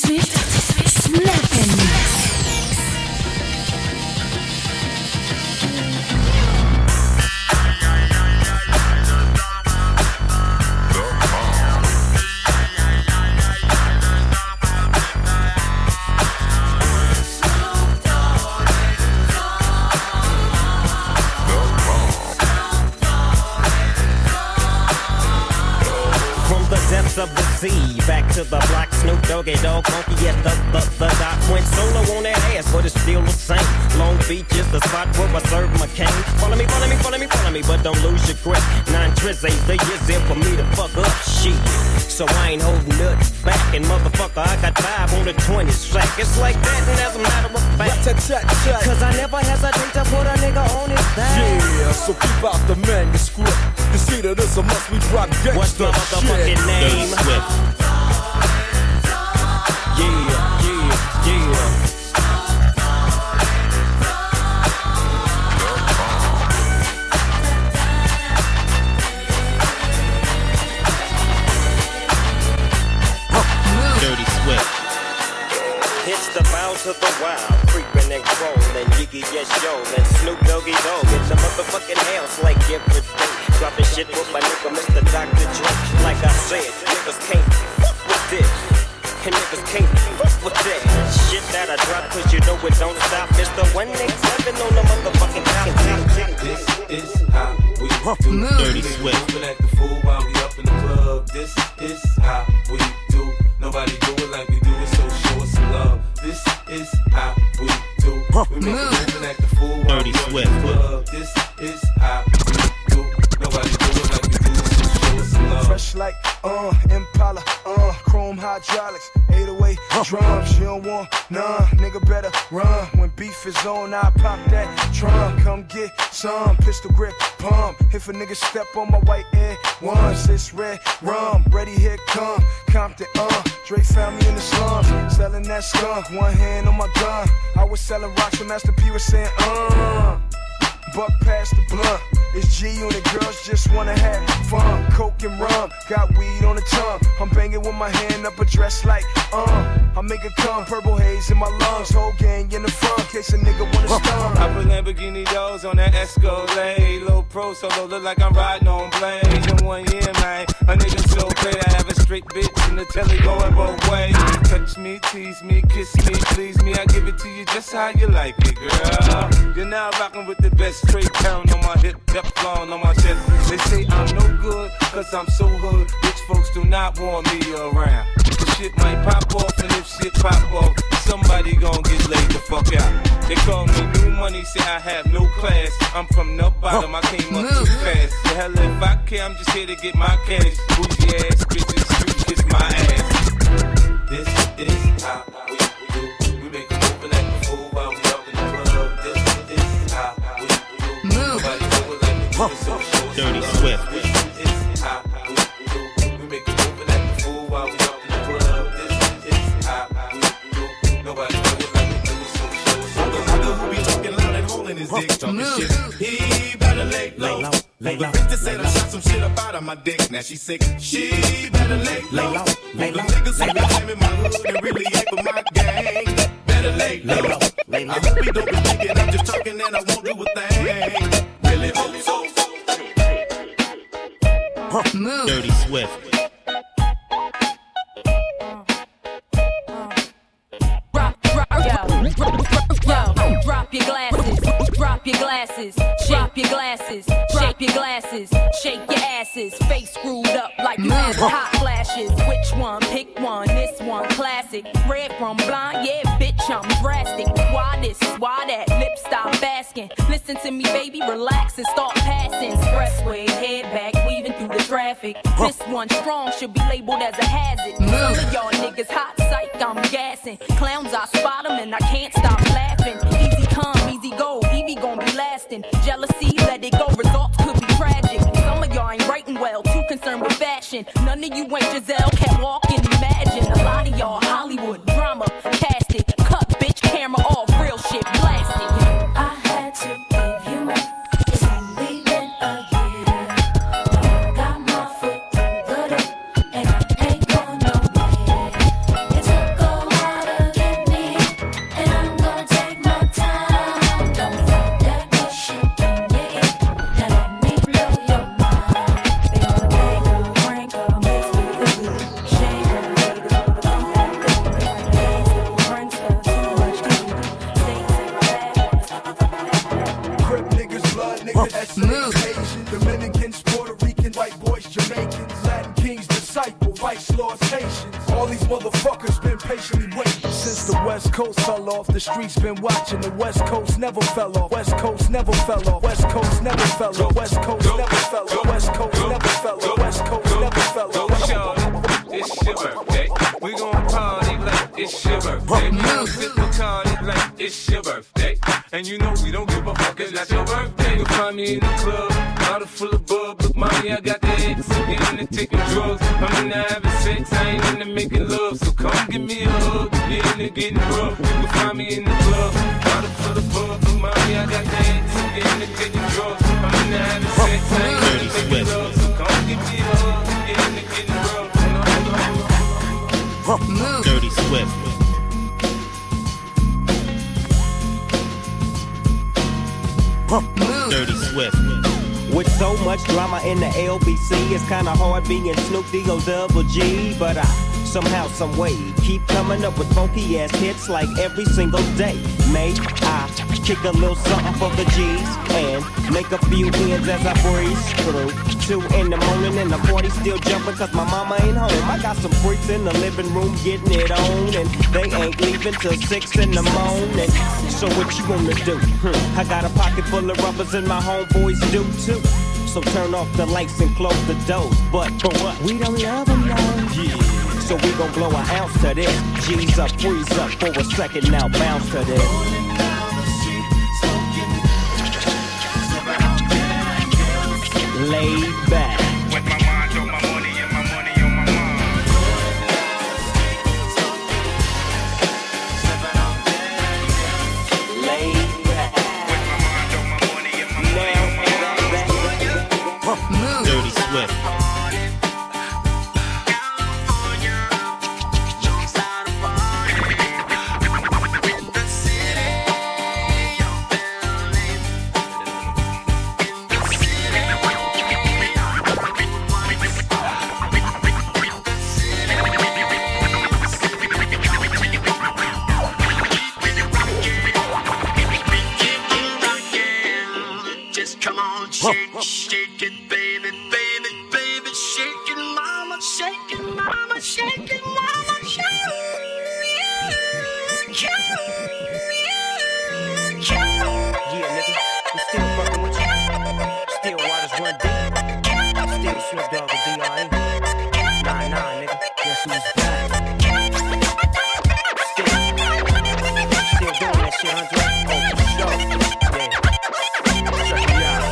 Swift, Snap and Mix. Of the sea, back to the block, Snoop Doggy Dogg, funky at the dot. Went solo on that ass, but it's still the same. Long Beach is the spot where I serve my cane. Follow me, but don't lose your grip. 9 trizz ain't the years in for me to fuck up shit. So I ain't holding nothing back, and motherfucker, I got 5 on the 20 sack. It's like that, and as a matter of fact, cause I never hesitate to put a nigga on his back. Yeah, so keep out the manuscript. To see that this a must we drop gangsta. What's my motherfucking name? Swift. Yeah. Dirty Swift. It's the bounce of the wild, creeping and crawling, Yiggy yes yo, and Snoop Doggy Dogg in the motherfucking house like every day. Dropping shit with my nigga Mr. Dr. Dre. Like I said, niggas can't fuck with this, and niggas can't fuck with that shit that I drop, cause you know it don't stop. It's the 187 on the motherfucking top. This is how we do. Dirty Swift. Moving at the fool while we up in the club. This is how we do. Nobody do it like we do it, so show us some love. This is how we do. We make a move and act the fool while we up in the club. This is how we do. Nobody do it like we do it, so show us some love. Fresh like Impala, chrome hydraulics, 808 drums. You don't want none, nigga better run. When beef is on, I pop that drum. Come get some pistol grip pump. If a nigga step on my white air ones, it's red rum. Ready, here come Compton, Dre found me in the slums, selling that skunk. One hand on my gun. I was selling rocks when Master P was saying, buck past the blunt. It's G Unit, girls just wanna have fun. Coke and rum, got weed on the tongue. I'm banging with my hand up a dress like, I make it come, purple haze in my lungs. Whole gang in the front, case a nigga wanna stun. I put Lamborghini doors on that Escalade. Low pro solo, look like I'm riding on blades. In 1 year, man, a nigga so paid. I have a straight bitch in the telly going both ways. Touch me, tease me, kiss me, please me. I give it to you just how you like it, girl. You're now rocking with the best straight pound on my hip, Teflon on my chest. They say I'm no good, cause I'm so hood. Rich folks do not want me around. The shit might pop off, and if shit pop off, somebody gon' get laid the fuck out. They call me new money, say I have no class. I'm from the bottom, I came up too fast. The hell if I care, I'm just here to get my cash. Bougie ass bitches, street kiss my ass. This is how we do. We make a move and act a fool while we up in the club. This is how we do. Nobody do it like we do it, so show us Dirty love. Swift. This is how we do. We make a move and act a fool while we up in the club. This is how we do. Nobody do it like we do it, so show us love. I know who be talking loud and holding his dick, talking shit. He better lay low. The bitch said I shot some shit up out of my dick. Now she sick. She better lay low. The niggas who be claiming my hood and really ain't for my gang. Better lay low. I hope he don't be thinking I'm just talking and I won't do a thing. Really hope so. Dirty Swift. Drop your glasses, drop your glasses, drop your glasses, drop your glasses, shake your asses, face screwed up like you had hot flashes. Which one? Pick one, this one classic. Red from blind, yeah, bitch, I'm drastic. Why this, why that, lip stop basking. Listen to me, baby, relax and start passing. Expressway, head back, weaving through the traffic. This one strong should be labeled as a hazard. Some of y'all niggas hot psych, I'm gassing. Clowns, I spot them and I can't stop laughing. Easy come, easy go, Evie gon' be lasting. Jealousy, let it go, results could be tragic. Some of y'all ain't writing well, too concerned with fashion. None of you ain't Giselle, can't walk and imagine. A lot of y'all Hollywood drama, cast it. Cut bitch, camera off, real shit, blast it. I had to give you up. It's only been a year. I got my foot through the door, and I ain't going nowhere. It took a motherfuckers been patiently waiting. Since the West Coast fell off, the streets been watching. The West Coast never fell off. West Coast never fell off. West Coast never fell off. West Coast never fell off. West Coast never fell off. West Coast never fell off. It's your birthday. We gon' party like it's your birthday. We gon' sip Bacardi like it's your birthday. And you know we don't give a fuck, it's not your birthday. You'll find me in the club, bottle full of bub. Look, mommy, I got the X. I'm into taking drugs. I'm into having sex. I ain't into making love. So come give me a hug. Get into getting rough. You'll find me in the club, bottle full of bub. Look, mommy, I got the X. I'm into taking drugs. I'm into having sex. I ain't into making love. So come give me a hug. Get into getting rough. Dirty Swift. Dirty Swift. With so much drama in the LBC, it's kinda hard being Snoop D-O double G, but I somehow, some way keep coming up with funky ass hits like every single day. May I kick a little something for the G's and make a few ends as I breeze through 2 in the morning and the party still jumping cause my mama ain't home. I got some freaks in the living room getting it on and they ain't leaving till 6 in the morning. So what you gonna do? I got a pocket full of rubbers and my homeboys do too. So turn off the lights and close the doors. But for what? We don't love them now. Yeah. So we gon' blow an ounce to this. G's up, freeze up for a second now, bounce to this. Laid back. With my mind on my money and my money on my mind. Laid back. With my mind on my money and my money on my mind. Dirty Swift. Shake it, baby, baby, baby, shake it, mama, shake it, mama, shake it, mama, shake it. Yeah, nigga, I'm still fucking with you. Still waters run deep. Still Snoop Dogg and D.R.E. Nah, nigga, guess who's back? Still doing that shit, Andre? Oh, for sure. Yeah. Check me out.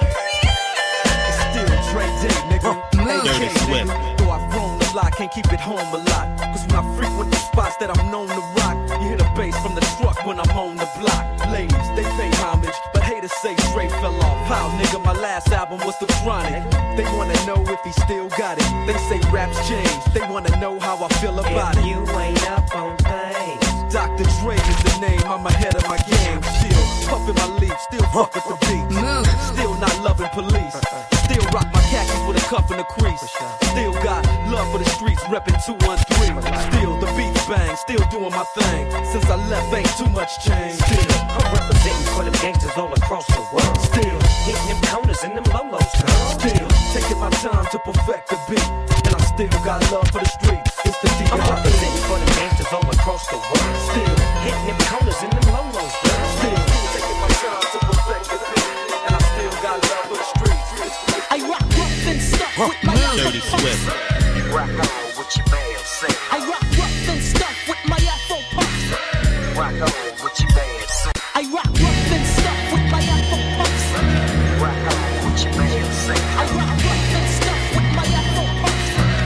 Dirty Swift. Though I've grown a lot, can't keep it home a lot. Cause when I frequent the spots that I'm known to rock, you hear the bass from the truck when I'm on the block. Ladies, they pay homage, but haters say Dre fell off. How, nigga, my last album was The Chronic. They wanna know if he still got it. They say raps change, they wanna know how I feel about it. You ain't up on things. Dr. Dre is the name, I'm ahead of my game. Still puffin' my leaf, still fuck with the beat. Still not loving police. Still rock my khakis with a cuff and a crease. Still got love for the streets, reppin' 213. Still the beats bang, still doing my thing. Since I left, ain't too much change. Still I'm representing for them gangsters all across the world. Still hitting them corners and them lolos, girl. Still taking my time to perfect the beat. And I still got love for the streets. It's the D.R.E. I'm representing for them gangsters all across the world. Still hitting them corners and them lolos, girl. Still taking my time to perfect the beat. And I still got love for the streets. I rock rough and stuff with my Dirty Swift. Rock on with your man, say. I rock rough and stuff with my Afro puffs. Rock on with your man, say. I rock rough and stuff with my Afro puffs. Rock on with your man, say. I rock rough and stuff with my Afro puffs.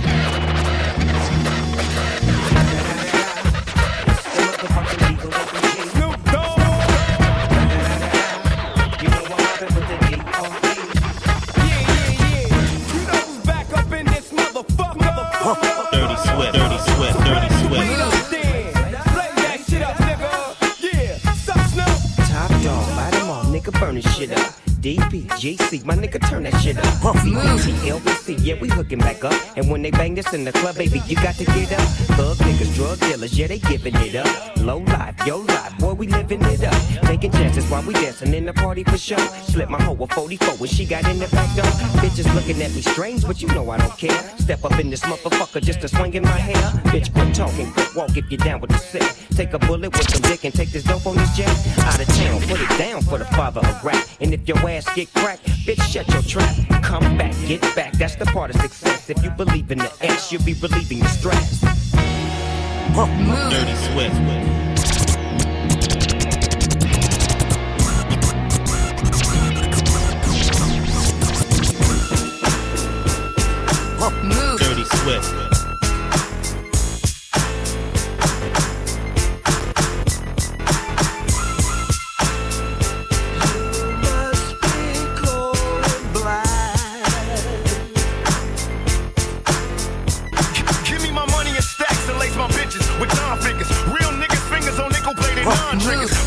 Snoop Dogg. You know what happened with the D.R.E. Dirty Swift. Dirty Swift. Dirty Swift. Top dog, light 'em off, nigga, burn this shit up. DP, GC, my nigga, turn that shit up. CPT, LBC, yeah, we hooking back up. And when they bang this in the club, baby, you got to get up. Thug niggas, drug dealers. dollars, yeah, they giving it up. Low life, yo life, boy, we living it up. Taking chances while we dancing in the party for sure. Slip my hoe a 44 when she got in the back door. Bitches looking at me strange, but you know I don't care. Step up in this motherfucker just to swing in my hair. Bitch, quit talking, quick walk if you're down with the sick. Take a bullet with some dick and take this dope on this jet. Out of town, put it down for the father of rap. And if your ass get cracked, bitch, shut your trap. Come back, get back, that's the part of success. If you believe in the S, you'll be relieving the stress. Dirty Swift. Dirty Swift. With John figures, real niggas fingers on nickel plated non-triggers.